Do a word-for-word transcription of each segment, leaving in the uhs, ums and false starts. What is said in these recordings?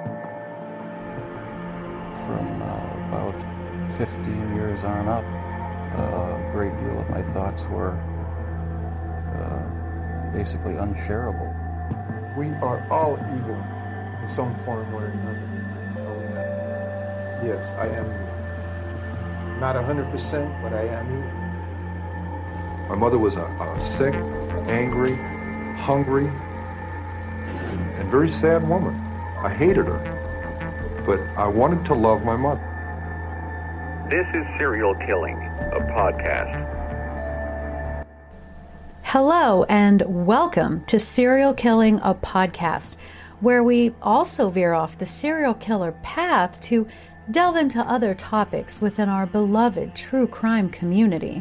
From uh, about fifteen years on up, uh, a great deal of my thoughts were uh, basically unshareable. We are all evil in some form or another. Yes, I am not one hundred percent, but I am evil. My mother was a, a sick, angry, hungry, and, and very sad woman. I hated her, but I wanted to love my mother. This is Serial Killing, a podcast. Hello and welcome to Serial Killing, a podcast, where we also veer off the serial killer path to delve into other topics within our beloved true crime community.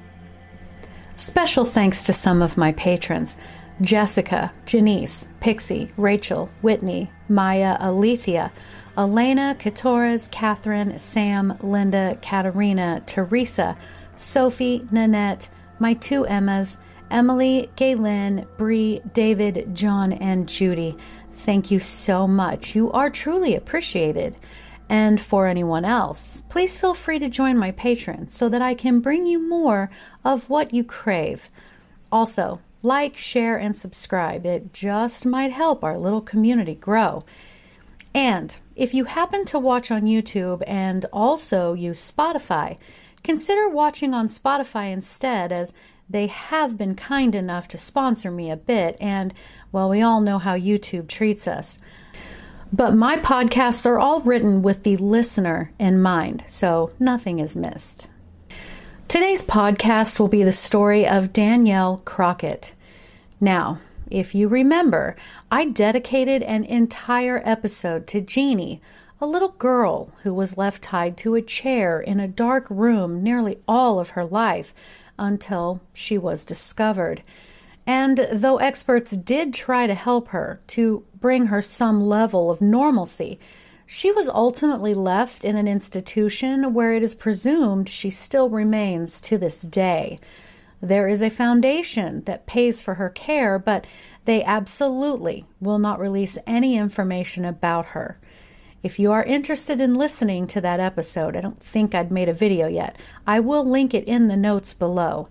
Special thanks to some of my patrons: Jessica, Janice, Pixie, Rachel, Whitney, Maya, Alethea, Elena, Katores, Catherine, Sam, Linda, Katerina, Teresa, Sophie, Nanette, my two Emmas, Emily, Gaylin, Bree, David, John, and Judy. Thank you so much. You are truly appreciated. And for anyone else, please feel free to join my patrons so that I can bring you more of what you crave. Also, like, share, and subscribe. It just might help our little community grow. And if you happen to watch on YouTube and also use Spotify, consider watching on Spotify instead, as they have been kind enough to sponsor me a bit, and, well, we all know how YouTube treats us. But my podcasts are all written with the listener in mind, so nothing is missed. Today's podcast will be the story of Danielle Crockett. Now, if you remember, I dedicated an entire episode to Jeannie, a little girl who was left tied to a chair in a dark room nearly all of her life until she was discovered. And though experts did try to help her to bring her some level of normalcy, she was ultimately left in an institution where it is presumed she still remains to this day. There is a foundation that pays for her care, but they absolutely will not release any information about her. If you are interested in listening to that episode, I don't think I'd made a video yet. I will link it in the notes below.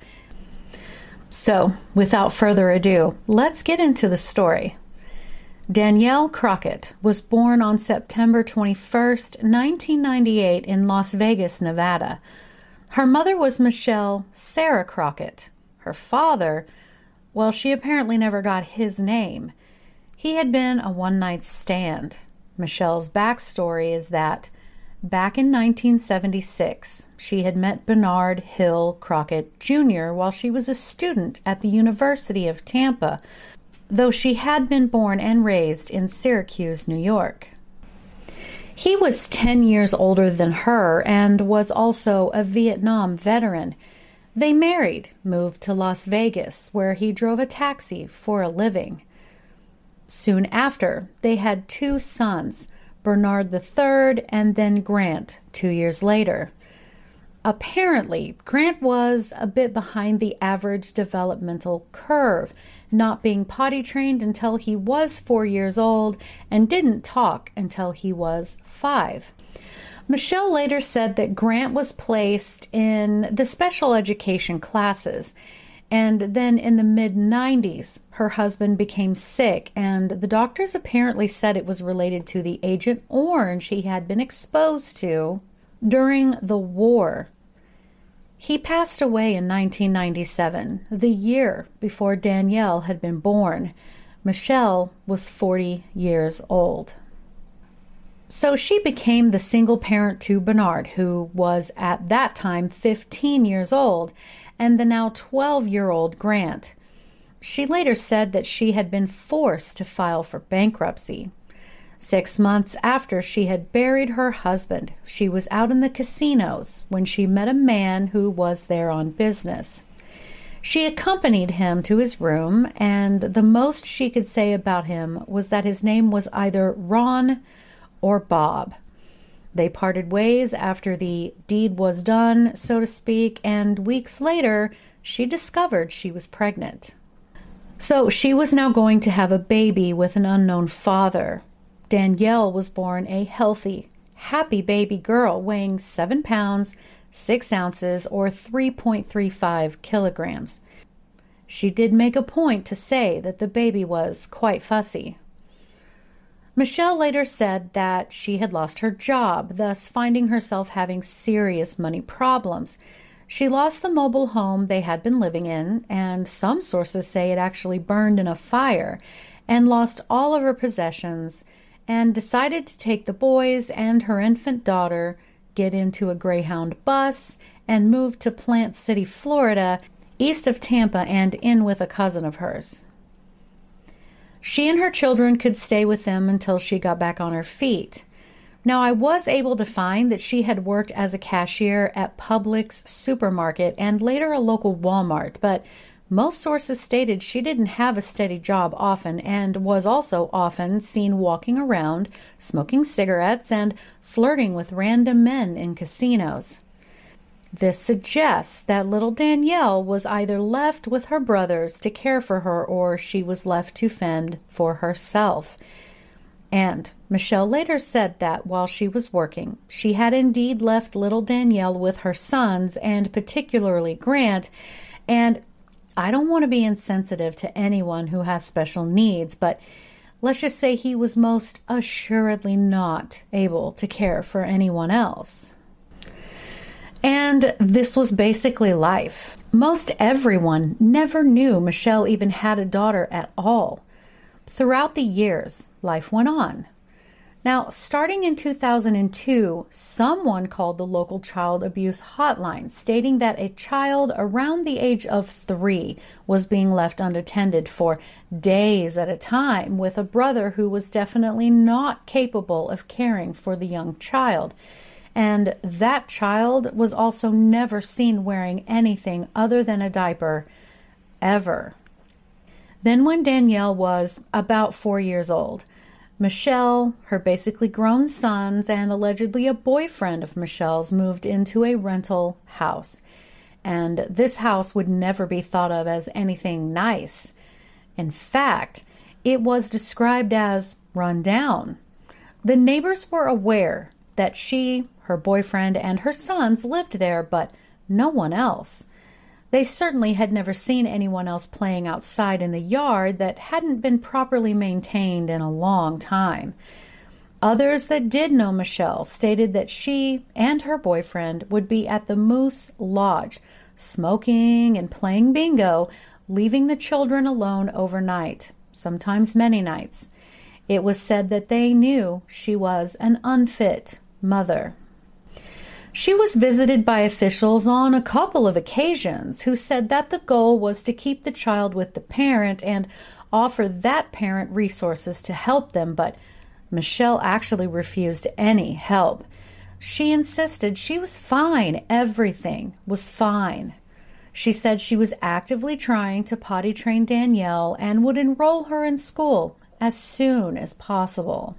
So, without further ado, let's get into the story. Danielle Crockett was born on September twenty-first, nineteen ninety-eight in Las Vegas, Nevada. Her mother was Michelle Sarah Crockett. Her father, well, she apparently never got his name. He had been a one-night stand. Michelle's backstory is that back in nineteen seventy-six, she had met Bernard Hill Crockett Junior while she was a student at the University of Tampa, though she had been born and raised in Syracuse, New York. He was ten years older than her and was also a Vietnam veteran. They married, moved to Las Vegas, where he drove a taxi for a living. Soon after, they had two sons, Bernard the third and then Grant, two years later. Apparently, Grant was a bit behind the average developmental curve, not being potty trained until he was four years old and didn't talk until he was five. Michelle later said that Grant was placed in the special education classes, and then in the mid nineties, her husband became sick, and the doctors apparently said it was related to the Agent Orange he had been exposed to during the war. He passed away in nineteen ninety-seven, the year before Danielle had been born. Michelle was forty years old. So she became the single parent to Bernard, who was at that time fifteen years old, and the now twelve-year-old Grant. She later said that she had been forced to file for bankruptcy. Six months after she had buried her husband, she was out in the casinos when she met a man who was there on business. She accompanied him to his room, and the most she could say about him was that his name was either Ron or Bob. They parted ways after the deed was done, so to speak, and weeks later, she discovered she was pregnant. So she was now going to have a baby with an unknown father. Danielle was born a healthy, happy baby girl weighing seven pounds, six ounces, or three point three five kilograms. She did make a point to say that the baby was quite fussy. Michelle later said that she had lost her job, thus finding herself having serious money problems. She lost the mobile home they had been living in, and some sources say it actually burned in a fire, and lost all of her possessions, and decided to take the boys and her infant daughter, get into a Greyhound bus, and move to Plant City, Florida, east of Tampa, and in with a cousin of hers. She and her children could stay with them until she got back on her feet. Now, I was able to find that she had worked as a cashier at Publix supermarket and later a local Walmart, but most sources stated she didn't have a steady job often and was also often seen walking around, smoking cigarettes, and flirting with random men in casinos. This suggests that little Danielle was either left with her brothers to care for her or she was left to fend for herself. And Michelle later said that while she was working, she had indeed left little Danielle with her sons, and particularly Grant. And I don't want to be insensitive to anyone who has special needs, but let's just say he was most assuredly not able to care for anyone else. And this was basically life. Most everyone never knew Michelle even had a daughter at all. Throughout the years, life went on. Now, starting in two thousand two, someone called the local child abuse hotline, stating that a child around the age of three was being left unattended for days at a time with a brother who was definitely not capable of caring for the young child. And that child was also never seen wearing anything other than a diaper, ever. Then when Danielle was about four years old, Michelle, her basically grown sons, and allegedly a boyfriend of Michelle's moved into a rental house. And this house would never be thought of as anything nice. In fact, it was described as run down. The neighbors were aware that she, her boyfriend, and her sons lived there, but no one else. They certainly had never seen anyone else playing outside in the yard that hadn't been properly maintained in a long time. Others that did know Michelle stated that she and her boyfriend would be at the Moose Lodge, smoking and playing bingo, leaving the children alone overnight, sometimes many nights. It was said that they knew she was an unfit mother. She was visited by officials on a couple of occasions who said that the goal was to keep the child with the parent and offer that parent resources to help them, but Michelle actually refused any help. She insisted she was fine, everything was fine. She said she was actively trying to potty train Danielle and would enroll her in school as soon as possible.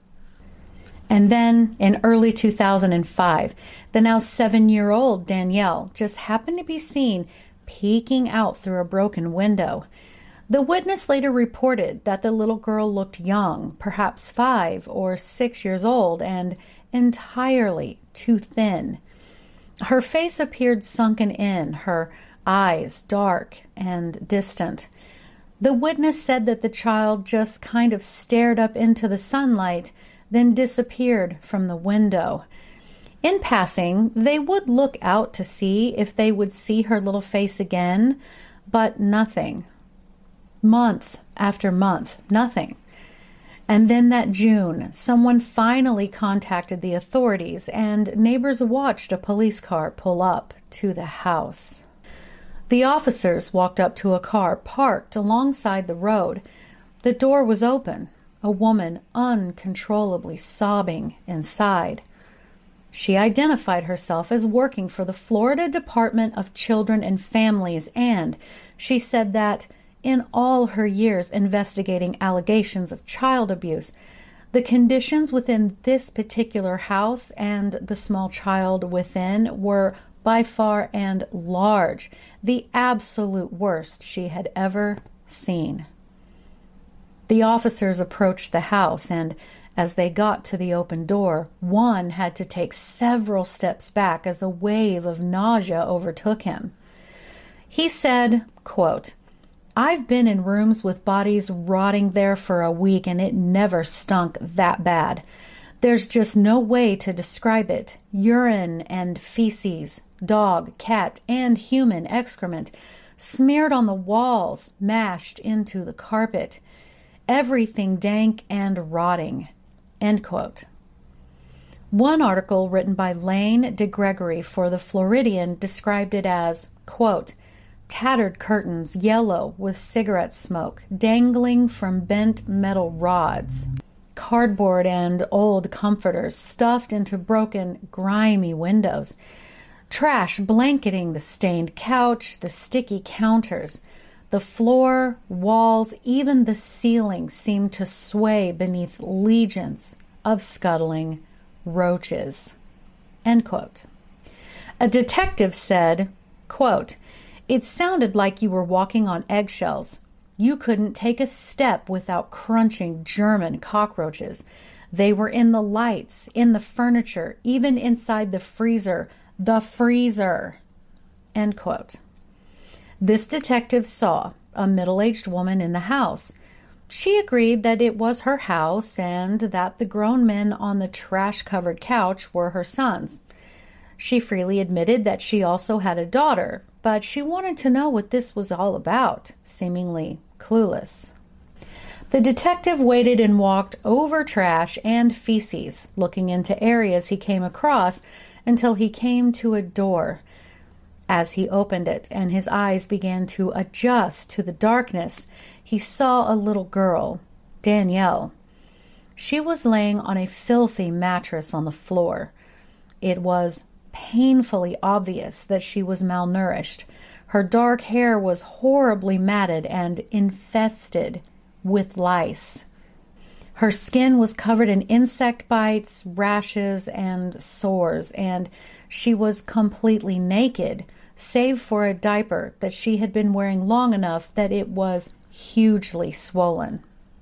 And then, in early two thousand five, the now seven-year-old Danielle just happened to be seen peeking out through a broken window. The witness later reported that the little girl looked young, perhaps five or six years old, and entirely too thin. Her face appeared sunken in, her eyes dark and distant. The witness said that the child just kind of stared up into the sunlight, then disappeared from the window. In passing, they would look out to see if they would see her little face again, but nothing. Month after month, nothing. And then that June, someone finally contacted the authorities, and neighbors watched a police car pull up to the house. The officers walked up to a car parked alongside the road. The door was open. A woman uncontrollably sobbing inside. She identified herself as working for the Florida Department of Children and Families, and she said that in all her years investigating allegations of child abuse, the conditions within this particular house and the small child within were by far and large the absolute worst she had ever seen. The officers approached the house, and as they got to the open door, one had to take several steps back as a wave of nausea overtook him. He said, quote, "I've been in rooms with bodies rotting there for a week, and it never stunk that bad. There's just no way to describe it. Urine and feces, dog, cat, and human excrement, smeared on the walls, mashed into the carpet. Everything dank and rotting." End quote. One article written by Lane DeGregory for the Floridian described it as, quote, "Tattered curtains, yellow with cigarette smoke, dangling from bent metal rods. Cardboard and old comforters stuffed into broken, grimy windows. Trash blanketing the stained couch, the sticky counters. The floor, walls, even the ceiling seemed to sway beneath legions of scuttling roaches." End quote. A detective said, quote, "It sounded like you were walking on eggshells. You couldn't take a step without crunching German cockroaches. They were in the lights, in the furniture, even inside the freezer. The freezer." End quote. This detective saw a middle-aged woman in the house. She agreed that it was her house and that the grown men on the trash-covered couch were her sons. She freely admitted that she also had a daughter, but she wanted to know what this was all about, seemingly clueless. The detective waited and walked over trash and feces, looking into areas he came across until he came to a door. As he opened it and his eyes began to adjust to the darkness, he saw a little girl, Danielle. She was laying on a filthy mattress on the floor. It was painfully obvious that she was malnourished. Her dark hair was horribly matted and infested with lice. Her skin was covered in insect bites, rashes, and sores, and she was completely naked, save for a diaper that she had been wearing long enough that it was hugely swollen.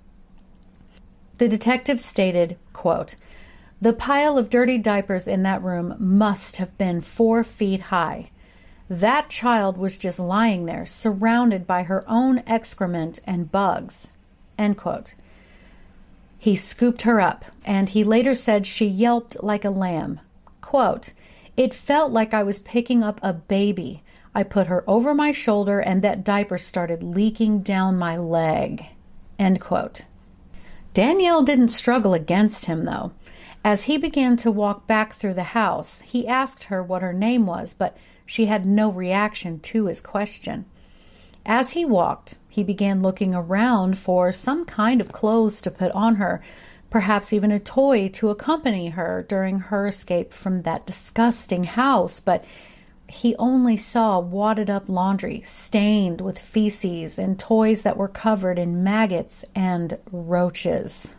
The detective stated, quote, "The pile of dirty diapers in that room must have been four feet high. That child was just lying there, surrounded by her own excrement and bugs." End quote. He scooped her up, and he later said she yelped like a lamb. Quote, "It felt like I was picking up a baby. I put her over my shoulder, and that diaper started leaking down my leg." End quote. Danielle didn't struggle against him, though. As he began to walk back through the house, he asked her what her name was, but she had no reaction to his question. As he walked, he began looking around for some kind of clothes to put on her, perhaps even a toy to accompany her during her escape from that disgusting house, but he only saw wadded up laundry stained with feces and toys that were covered in maggots and roaches.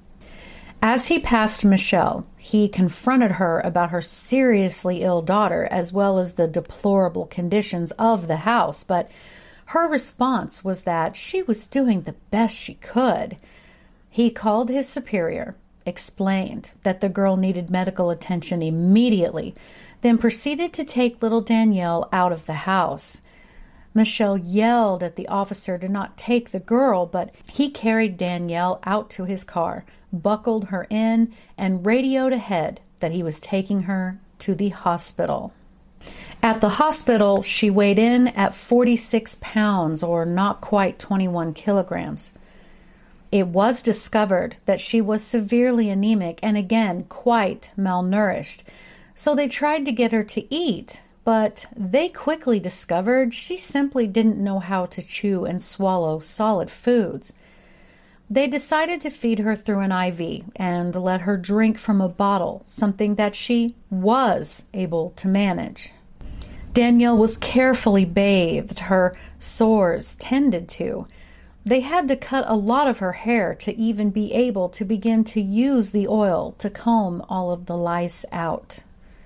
As he passed Michelle, he confronted her about her seriously ill daughter as well as the deplorable conditions of the house, but her response was that she was doing the best she could. He called his superior, explained that the girl needed medical attention immediately, then proceeded to take little Danielle out of the house. Michelle yelled at the officer to not take the girl, but he carried Danielle out to his car, buckled her in, and radioed ahead that he was taking her to the hospital. At the hospital, she weighed in at forty-six pounds, or not quite twenty-one kilograms. It was discovered that she was severely anemic and again quite malnourished, so they tried to get her to eat, but they quickly discovered she simply didn't know how to chew and swallow solid foods. They decided to feed her through an I V and let her drink from a bottle, something that she was able to manage. Danielle was carefully bathed, her sores tended to. They had to cut a lot of her hair to even be able to begin to use the oil to comb all of the lice out.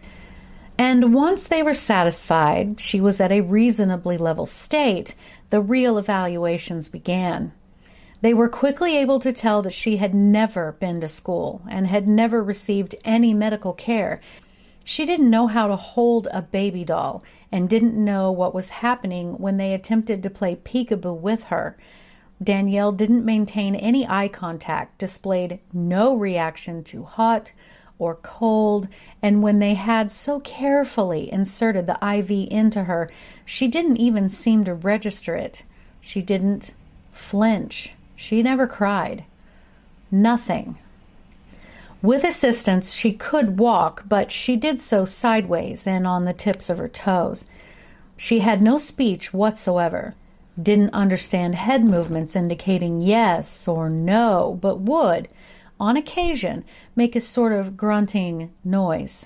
And once they were satisfied she was at a reasonably level state, the real evaluations began. They were quickly able to tell that she had never been to school and had never received any medical care. She didn't know how to hold a baby doll and didn't know what was happening when they attempted to play peekaboo with her. Danielle didn't maintain any eye contact, displayed no reaction to hot or cold, and when they had so carefully inserted the I V into her, she didn't even seem to register it. She didn't flinch. She never cried. Nothing. With assistance, she could walk, but she did so sideways and on the tips of her toes. She had no speech whatsoever, didn't understand head movements indicating yes or no, but would, on occasion, make a sort of grunting noise.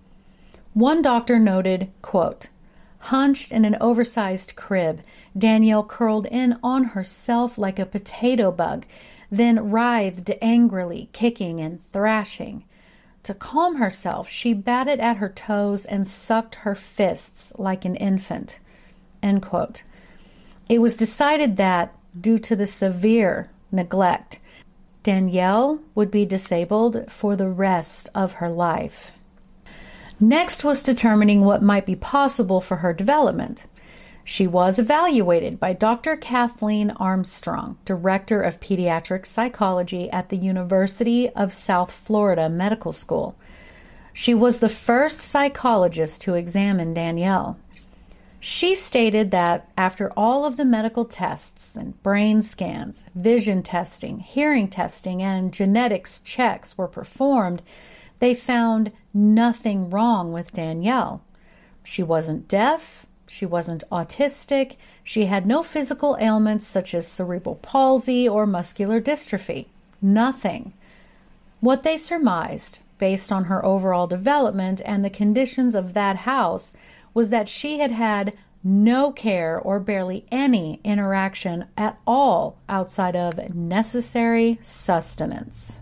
One doctor noted, quote, "Hunched in an oversized crib, Danielle curled in on herself like a potato bug, then writhed angrily, kicking and thrashing. To calm herself, she batted at her toes and sucked her fists like an infant." End quote. It was decided that, due to the severe neglect, Danielle would be disabled for the rest of her life. Next was determining what might be possible for her development. She was evaluated by Doctor Kathleen Armstrong, Director of Pediatric Psychology at the University of South Florida Medical School. She was the first psychologist to examine Danielle. She stated that after all of the medical tests and brain scans, vision testing, hearing testing, and genetics checks were performed, they found nothing wrong with Danielle. She wasn't deaf. She wasn't autistic. She had no physical ailments such as cerebral palsy or muscular dystrophy. Nothing. What they surmised, based on her overall development and the conditions of that house, was that she had had no care or barely any interaction at all outside of necessary sustenance.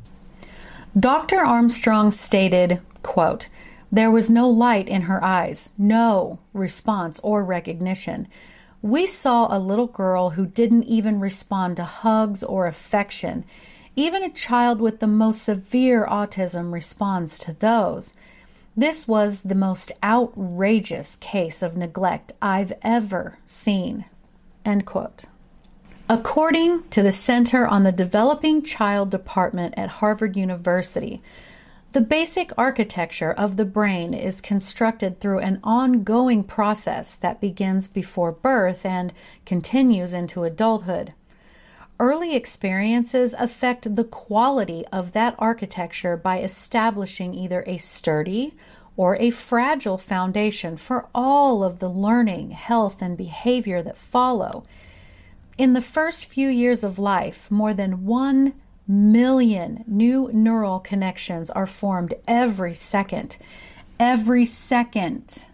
Doctor Armstrong stated, quote, "There was no light in her eyes, no response or recognition. We saw a little girl who didn't even respond to hugs or affection. Even a child with the most severe autism responds to those. This was the most outrageous case of neglect I've ever seen." End quote. According to the Center on the Developing Child Department at Harvard University, the basic architecture of the brain is constructed through an ongoing process that begins before birth and continues into adulthood. Early experiences affect the quality of that architecture by establishing either a sturdy or a fragile foundation for all of the learning, health, and behavior that follow. In the first few years of life, more than one million new neural connections are formed every second. Every second.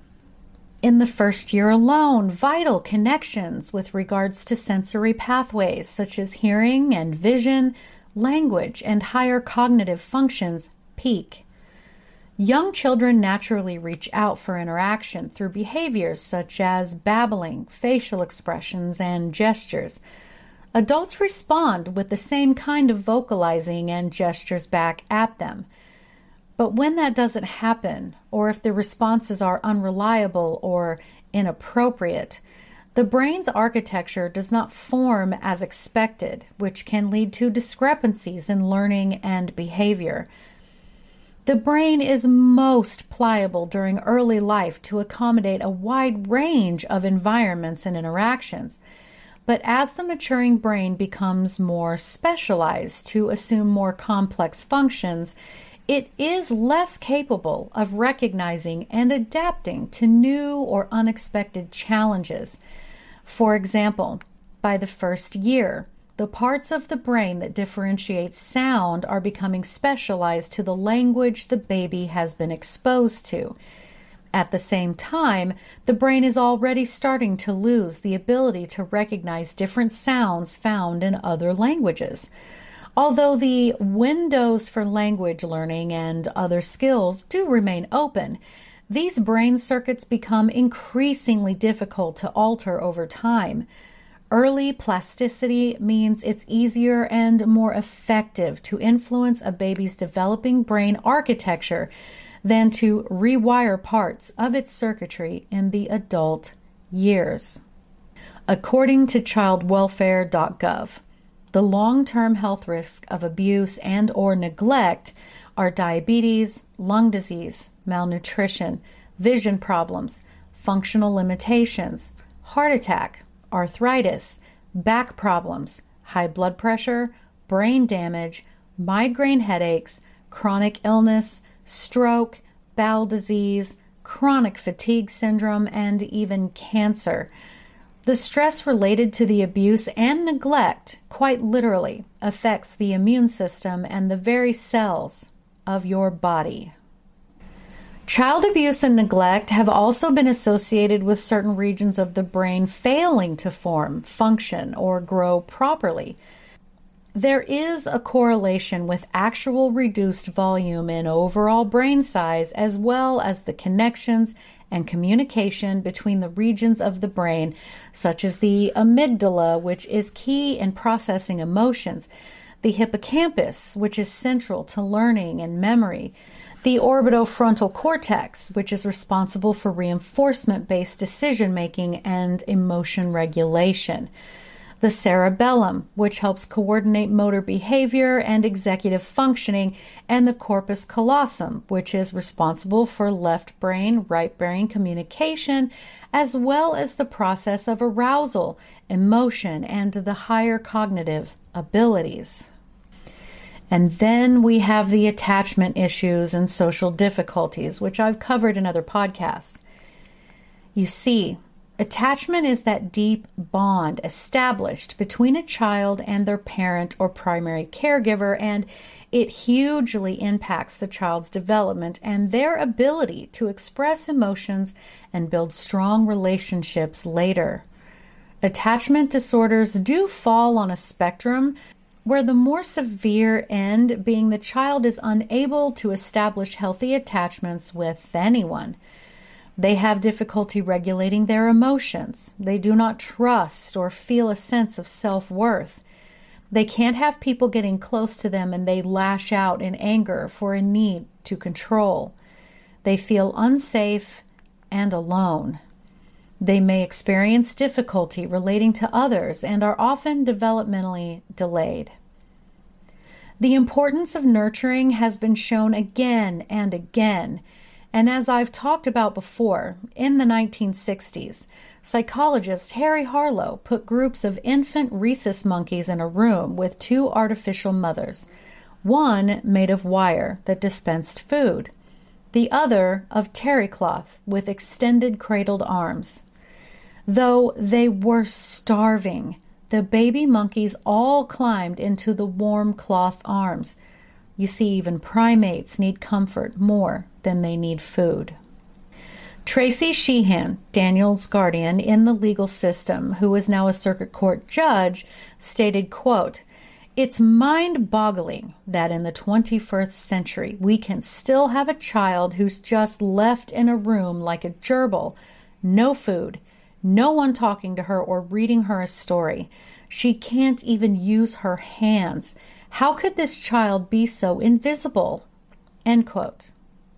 In the first year alone, vital connections with regards to sensory pathways such as hearing and vision, language, and higher cognitive functions peak. Young children naturally reach out for interaction through behaviors such as babbling, facial expressions, and gestures. Adults respond with the same kind of vocalizing and gestures back at them. But when that doesn't happen, or if the responses are unreliable or inappropriate, the brain's architecture does not form as expected, which can lead to discrepancies in learning and behavior. The brain is most pliable during early life to accommodate a wide range of environments and interactions. But as the maturing brain becomes more specialized to assume more complex functions, it is less capable of recognizing and adapting to new or unexpected challenges. For example, by the first year, the parts of the brain that differentiate sound are becoming specialized to the language the baby has been exposed to. At the same time, the brain is already starting to lose the ability to recognize different sounds found in other languages. Although the windows for language learning and other skills do remain open, these brain circuits become increasingly difficult to alter over time. Early plasticity means it's easier and more effective to influence a baby's developing brain architecture than to rewire parts of its circuitry in the adult years. According to child welfare dot gov, the long-term health risks of abuse and or neglect are diabetes, lung disease, malnutrition, vision problems, functional limitations, heart attack, arthritis, back problems, high blood pressure, brain damage, migraine headaches, chronic illness, stroke, bowel disease, chronic fatigue syndrome, and even cancer. The stress related to the abuse and neglect, quite literally, affects the immune system and the very cells of your body. Child abuse and neglect have also been associated with certain regions of the brain failing to form, function, or grow properly. There is a correlation with actual reduced volume in overall brain size, as well as the connections and communication between the regions of the brain, such as the amygdala, which is key in processing emotions, the hippocampus, which is central to learning and memory, the orbitofrontal cortex, which is responsible for reinforcement-based decision-making and emotion regulation, the cerebellum, which helps coordinate motor behavior and executive functioning, and the corpus callosum, which is responsible for left brain, right brain communication, as well as the process of arousal, emotion, and the higher cognitive abilities. And then we have the attachment issues and social difficulties, which I've covered in other podcasts. You see, attachment is that deep bond established between a child and their parent or primary caregiver, and it hugely impacts the child's development and their ability to express emotions and build strong relationships later. Attachment disorders do fall on a spectrum, where the more severe end being the child is unable to establish healthy attachments with anyone. They have difficulty regulating their emotions. They do not trust or feel a sense of self-worth. They can't have people getting close to them, and they lash out in anger for a need to control. They feel unsafe and alone. They may experience difficulty relating to others and are often developmentally delayed. The importance of nurturing has been shown again and again, and as I've talked about before, in the nineteen sixties, psychologist Harry Harlow put groups of infant rhesus monkeys in a room with two artificial mothers, one made of wire that dispensed food, the other of terry cloth with extended cradled arms. Though they were starving, the baby monkeys all climbed into the warm cloth arms. You see, even primates need comfort more than they need food. Tracy Sheehan, Daniel's guardian in the legal system, who is now a circuit court judge, stated, quote, "It's mind-boggling that in the twenty-first century we can still have a child who's just left in a room like a gerbil, no food, no one talking to her or reading her a story. She can't even use her hands. How could this child be so invisible?" End quote.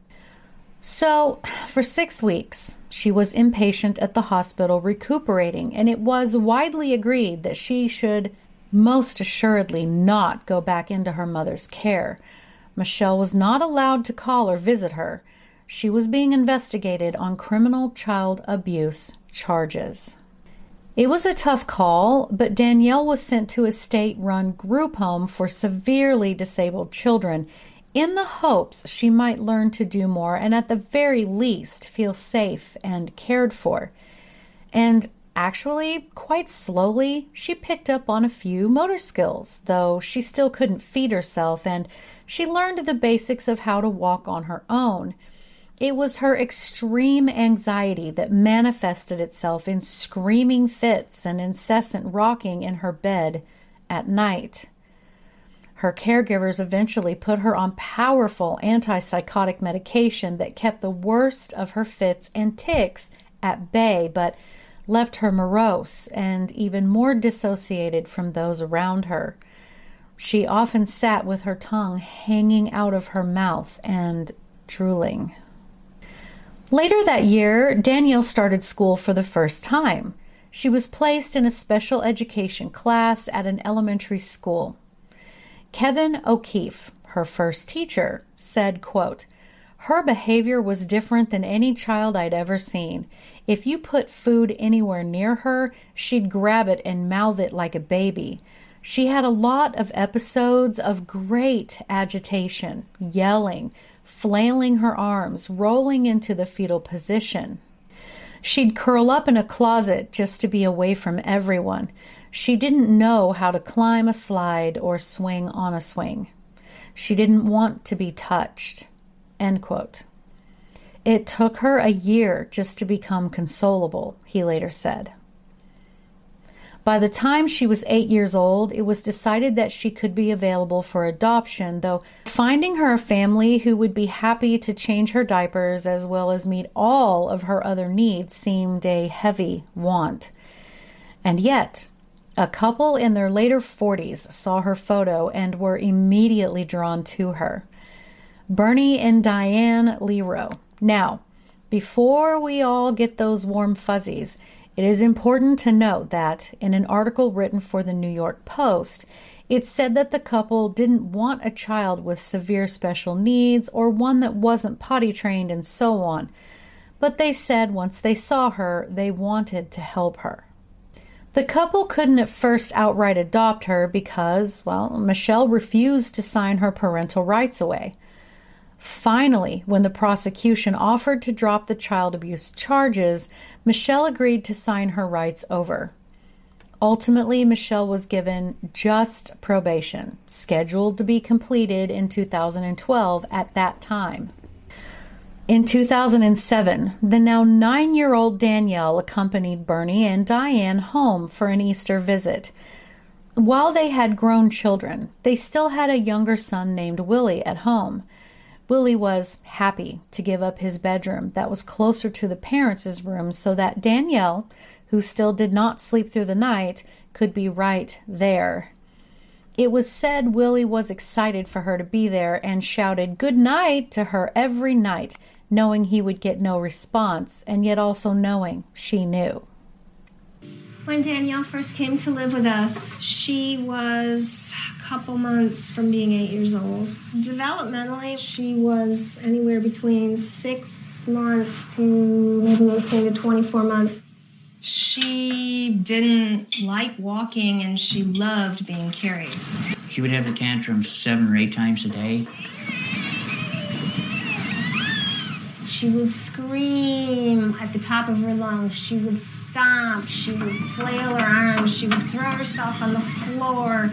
So, for six weeks, she was inpatient at the hospital recuperating, and it was widely agreed that she should most assuredly not go back into her mother's care. Michelle was not allowed to call or visit her. She was being investigated on criminal child abuse charges. It was a tough call, but Danielle was sent to a state-run group home for severely disabled children in the hopes she might learn to do more and at the very least feel safe and cared for. And actually, quite slowly, she picked up on a few motor skills, though she still couldn't feed herself, and she learned the basics of how to walk on her own. It was her extreme anxiety that manifested itself in screaming fits and incessant rocking in her bed at night. Her caregivers eventually put her on powerful antipsychotic medication that kept the worst of her fits and tics at bay, but left her morose and even more dissociated from those around her. She often sat with her tongue hanging out of her mouth and drooling. Later that year, Danielle started school for the first time. She was placed in a special education class at an elementary school. Kevin O'Keefe, her first teacher, said, quote, "Her behavior was different than any child I'd ever seen. If you put food anywhere near her, she'd grab it and mouth it like a baby. She had a lot of episodes of great agitation, yelling, flailing her arms, rolling into the fetal position. She'd curl up in a closet just to be away from everyone. She didn't know how to climb a slide or swing on a swing. She didn't want to be touched." End quote. It took her a year just to become consolable, he later said. By the time she was eight years old, it was decided that she could be available for adoption, though finding her a family who would be happy to change her diapers as well as meet all of her other needs seemed a heavy want. And yet, a couple in their later forties saw her photo and were immediately drawn to her. Bernie and Diane Lero. Now, before we all get those warm fuzzies, it is important to note that in an article written for the New York Post, it said that the couple didn't want a child with severe special needs or one that wasn't potty trained and so on. But they said once they saw her, they wanted to help her. The couple couldn't at first outright adopt her because, well, Michelle refused to sign her parental rights away. Finally, when the prosecution offered to drop the child abuse charges, Michelle agreed to sign her rights over. Ultimately, Michelle was given just probation, scheduled to be completed in two thousand twelve at that time. In two thousand seven, the now nine-year-old Danielle accompanied Bernie and Diane home for an Easter visit. While they had grown children, they still had a younger son named Willie at home. Willie was happy to give up his bedroom that was closer to the parents' room so that Danielle, who still did not sleep through the night, could be right there. It was said Willie was excited for her to be there and shouted good night to her every night, knowing he would get no response, and yet also knowing she knew. When Danielle first came to live with us, she was a couple months from being eight years old. Developmentally, she was anywhere between six months to maybe eighteen to twenty-four months. She didn't like walking, and she loved being carried. She would have the tantrums seven or eight times a day. She would scream at the top of her lungs. She would stomp. She would flail her arms. She would throw herself on the floor.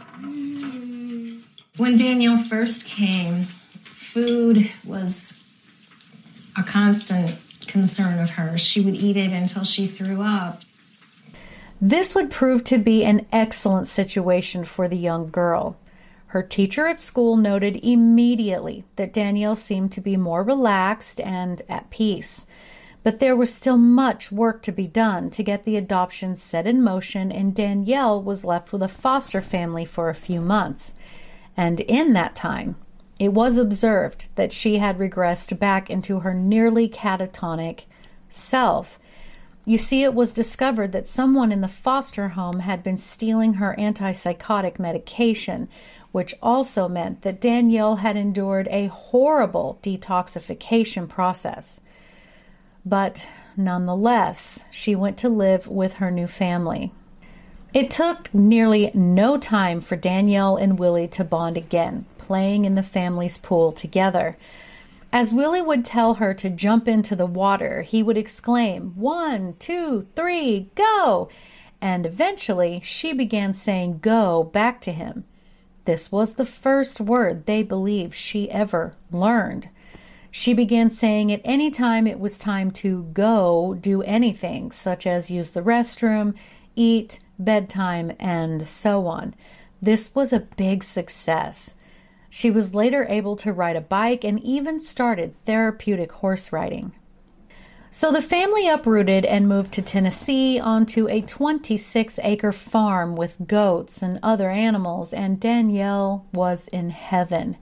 When Danielle first came, food was a constant concern of hers. She would eat it until she threw up. This would prove to be an excellent situation for the young girl. Her teacher at school noted immediately that Danielle seemed to be more relaxed and at peace. But there was still much work to be done to get the adoption set in motion, and Danielle was left with a foster family for a few months. And in that time, it was observed that she had regressed back into her nearly catatonic self. You see, it was discovered that someone in the foster home had been stealing her antipsychotic medication, which also meant that Danielle had endured a horrible detoxification process. But nonetheless, she went to live with her new family. It took nearly no time for Danielle and Willie to bond again, playing in the family's pool together. As Willie would tell her to jump into the water, he would exclaim, "One, two, three, go!" And eventually, she began saying "go" back to him. This was the first word they believed she ever learned. She began saying it any time it was time to go do anything, such as use the restroom, eat, bedtime, and so on. This was a big success. She was later able to ride a bike and even started therapeutic horse riding. So the family uprooted and moved to Tennessee onto a twenty-six acre farm with goats and other animals, and Danielle was in heaven.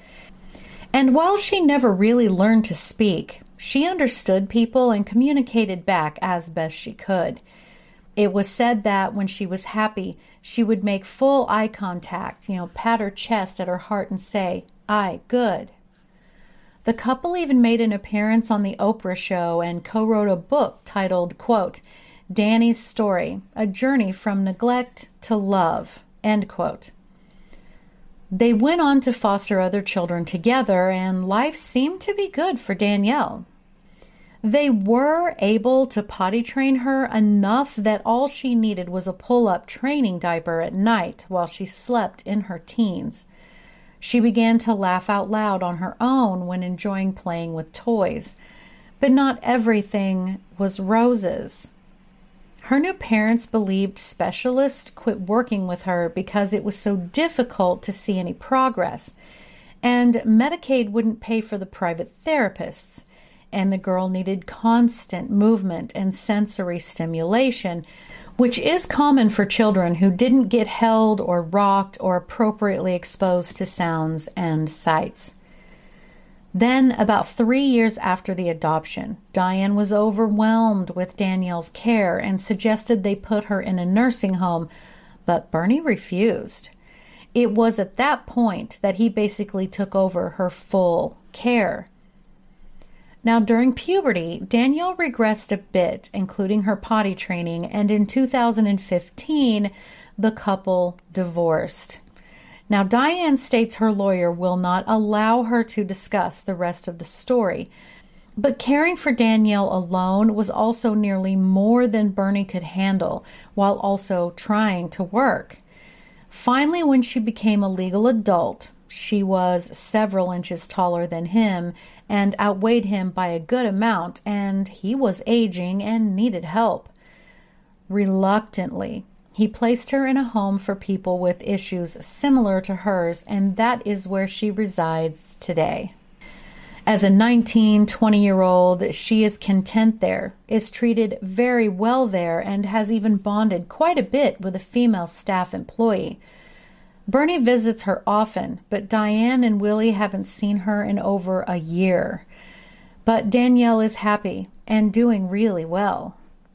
And while she never really learned to speak, she understood people and communicated back as best she could. It was said that when she was happy, she would make full eye contact, you know, pat her chest at her heart and say, "Aye, good." The couple even made an appearance on the Oprah show and co-wrote a book titled, quote, "Danny's Story, A Journey from Neglect to Love," end quote. They went on to foster other children together, and life seemed to be good for Danielle. They were able to potty train her enough that all she needed was a pull-up training diaper at night while she slept in her teens. She began to laugh out loud on her own when enjoying playing with toys. But not everything was roses. Her new parents believed specialists quit working with her because it was so difficult to see any progress, and Medicaid wouldn't pay for the private therapists, and the girl needed constant movement and sensory stimulation, which is common for children who didn't get held or rocked or appropriately exposed to sounds and sights. Then, about three years after the adoption, Diane was overwhelmed with Danielle's care and suggested they put her in a nursing home, but Bernie refused. It was at that point that he basically took over her full care. Now, during puberty, Danielle regressed a bit, including her potty training, and in two thousand fifteen, the couple divorced. Now, Diane states her lawyer will not allow her to discuss the rest of the story, but caring for Danielle alone was also nearly more than Bernie could handle, while also trying to work. Finally, when she became a legal adult, she was several inches taller than him and outweighed him by a good amount, and he was aging and needed help. Reluctantly, he placed her in a home for people with issues similar to hers, and that is where she resides today. As a nineteen, twenty-year-old, she is content there, is treated very well there, and has even bonded quite a bit with a female staff employee. Bernie visits her often, but Diane and Willie haven't seen her in over a year. But Danielle is happy and doing really well.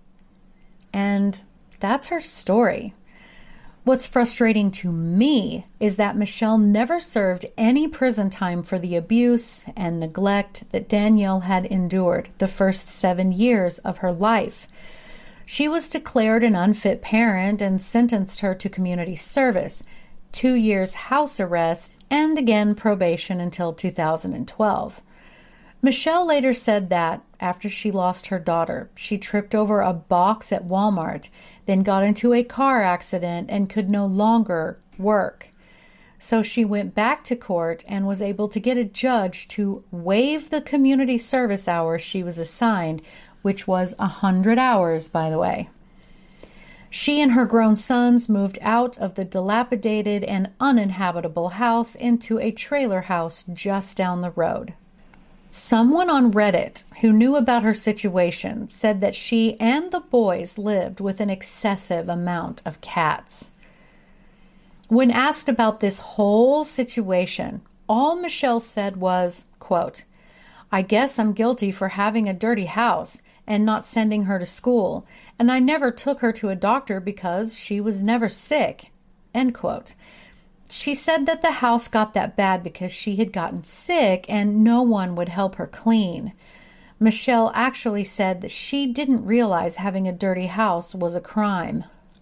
And that's her story. What's frustrating to me is that Michelle never served any prison time for the abuse and neglect that Danielle had endured the first seven years of her life. She was declared an unfit parent and sentenced her to community service, two years house arrest, and again probation until two thousand twelve. Michelle later said that, after she lost her daughter, she tripped over a box at Walmart, then got into a car accident and could no longer work. So she went back to court and was able to get a judge to waive the community service hours she was assigned, which was one hundred hours, by the way. She and her grown sons moved out of the dilapidated and uninhabitable house into a trailer house just down the road. Someone on Reddit who knew about her situation said that she and the boys lived with an excessive amount of cats. When asked about this whole situation, all Michelle said was, quote, "I guess I'm guilty for having a dirty house and not sending her to school, and I never took her to a doctor because she was never sick," end quote. She said that the house got that bad because she had gotten sick and no one would help her clean. Michelle actually said that she didn't realize having a dirty house was a crime.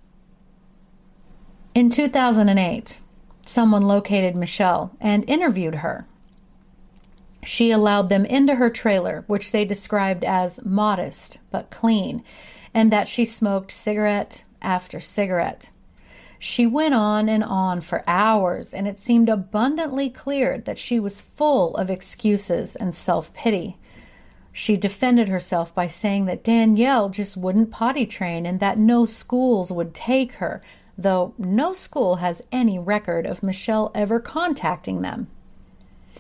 In two thousand eight, someone located Michelle and interviewed her. She allowed them into her trailer, which they described as modest but clean, and that she smoked cigarette after cigarette. She went on and on for hours, and it seemed abundantly clear that she was full of excuses and self-pity. She defended herself by saying that Danielle just wouldn't potty train and that no schools would take her, though no school has any record of Michelle ever contacting them.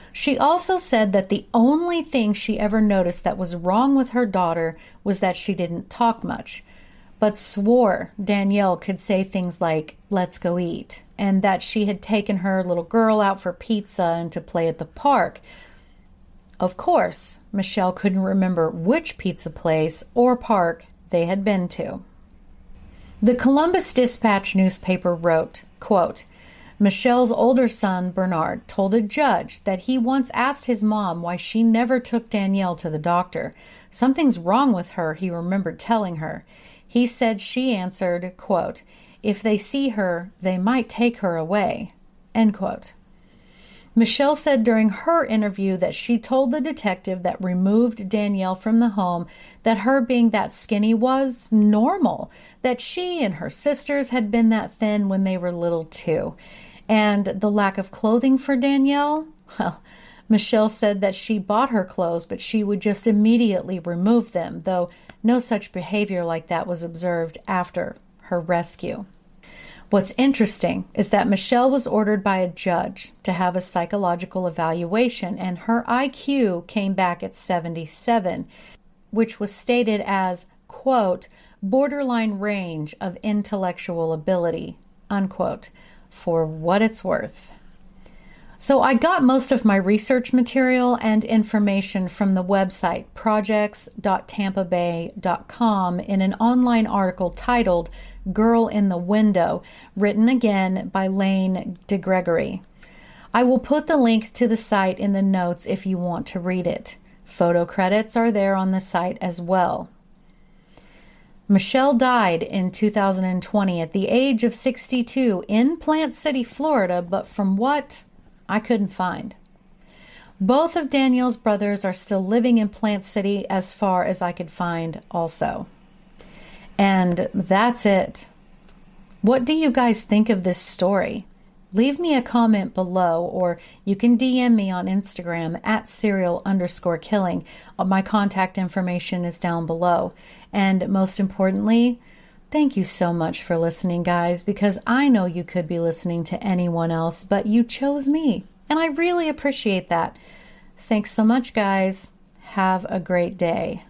She also said that the only thing she ever noticed that was wrong with her daughter was that she didn't talk much, but swore Danielle could say things like, "Let's go eat," and that she had taken her little girl out for pizza and to play at the park. Of course, Michelle couldn't remember which pizza place or park they had been to. The Columbus Dispatch newspaper wrote, quote, Michelle's older son, Bernard, told a judge that he once asked his mom why she never took Danielle to the doctor. Something's wrong with her, he remembered telling her. He said she answered, quote, if they see her, they might take her away, end quote. Michelle said during her interview that she told the detective that removed Danielle from the home that her being that skinny was normal, that she and her sisters had been that thin when they were little too. And the lack of clothing for Danielle, well, Michelle said that she bought her clothes, but she would just immediately remove them, though no such behavior like that was observed after her rescue. What's interesting is that Michelle was ordered by a judge to have a psychological evaluation, and her I Q came back at seventy-seven, which was stated as, quote, borderline range of intellectual ability, unquote, for what it's worth. So I got most of my research material and information from the website projects dot tampa bay dot com in an online article titled Girl in the Window, written again by Lane DeGregory. I will put the link to the site in the notes if you want to read it. Photo credits are there on the site as well. Michelle died in two thousand twenty at the age of sixty-two in Plant City, Florida, but from what I couldn't find. Both of Danielle's brothers are still living in Plant City as far as I could find also. And that's it. What do you guys think of this story? Leave me a comment below, or you can D M me on Instagram at serial underscore killing. My contact information is down below. And most importantly, thank you so much for listening, guys, because I know you could be listening to anyone else, but you chose me, and I really appreciate that. Thanks so much, guys. Have a great day.